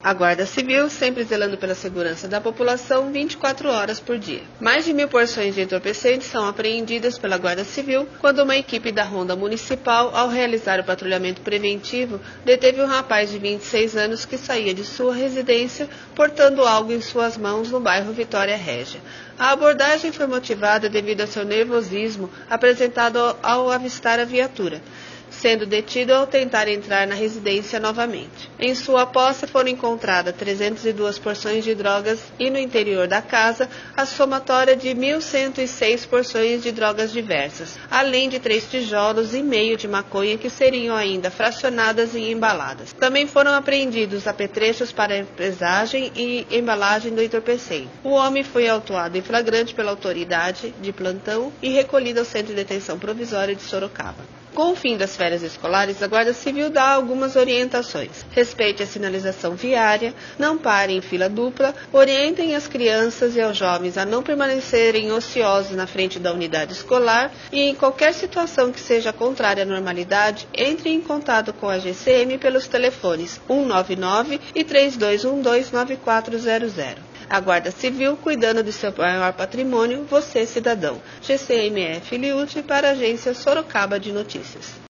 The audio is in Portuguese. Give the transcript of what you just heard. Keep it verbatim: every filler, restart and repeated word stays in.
A Guarda Civil, sempre zelando pela segurança da população vinte e quatro horas por dia. Mais de mil porções de entorpecentes são apreendidas pela Guarda Civil quando uma equipe da Ronda Municipal, ao realizar o patrulhamento preventivo, deteve um rapaz de vinte e seis anos que saía de sua residência portando algo em suas mãos no bairro Vitória Régia. A abordagem foi motivada devido ao seu nervosismo apresentado ao avistar a viatura, sendo detido ao tentar entrar na residência novamente. Em sua posse foram encontradas trezentas e duas porções de drogas e no interior da casa a somatória de mil cento e seis porções de drogas diversas, além de três tijolos e meio de maconha que seriam ainda fracionadas e embaladas. Também foram apreendidos apetrechos para presagem e embalagem do entorpecente. O homem foi autuado em flagrante pela autoridade de plantão e recolhido ao Centro de Detenção Provisória de Sorocaba. Com o fim das férias escolares, a Guarda Civil dá algumas orientações. Respeite a sinalização viária, não pare em fila dupla, orientem as crianças e aos jovens a não permanecerem ociosos na frente da unidade escolar e, em qualquer situação que seja contrária à normalidade, entre em contato com a G C M pelos telefones um nove nove e três dois um dois nove quatro zero zero. A Guarda Civil, cuidando de seu maior patrimônio, você cidadão. G C M F Liute para a Agência Sorocaba de Notícias.